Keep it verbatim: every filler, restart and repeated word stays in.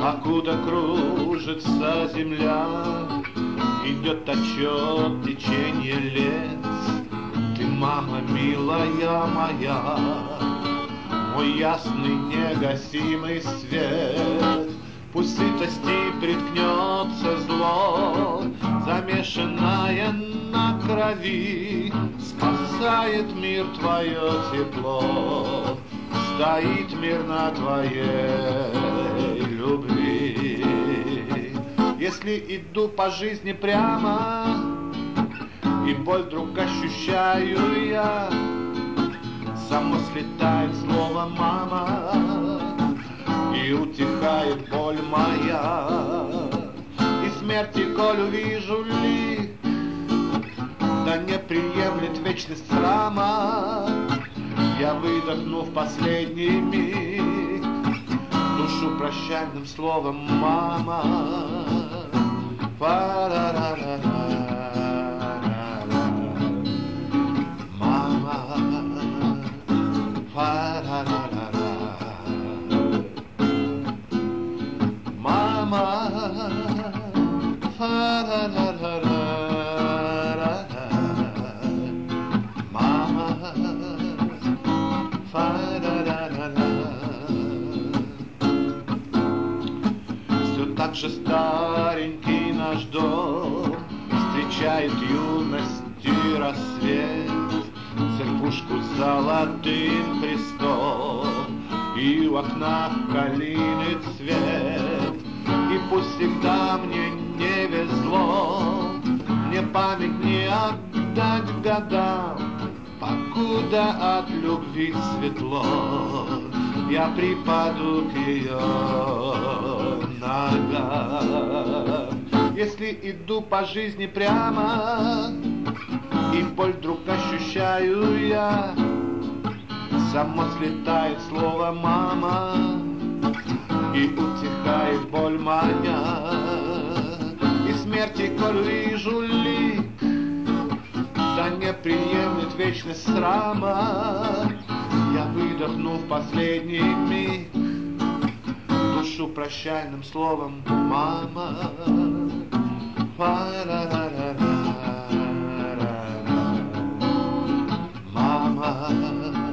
Покуда кружится земля, идет отчет течение лет. Ты, мама, милая моя, мой ясный негасимый свет. Пусть сытости приткнется зло, замешанное на крови, спасает мир твое тепло, стоит мир на твоей любви. Если иду по жизни прямо, и боль вдруг ощущаю я, само слетает слово «мама», и утихает боль моя. И смерти, коль увижу лик, да не приемлет вечность срама, я выдохну в последний миг душу прощальным словом «мама». Па-ра-ра-ра-ра. Мама, па-ра-ра-ра-ра. Мама, па-ра-ра-ра-ра. Мама, па-ра-ра-ра-ра. Все так же старенький наш дом встречает юность и рассвет, церквушку с золотым крестом и у окна калины цвет. И пусть всегда мне не везло, мне память не отдать годам, покуда от любви светло, я припаду к ее ногам. Если иду по жизни прямо, и боль вдруг ощущаю я, само слетает слово «мама», и утихает боль моя. И смерти, коль вижу лик, да не приемлет вечность срама, я выдохну в последний миг душу прощальным словом «мама». Па-ра-ра-ра-ра. Мама.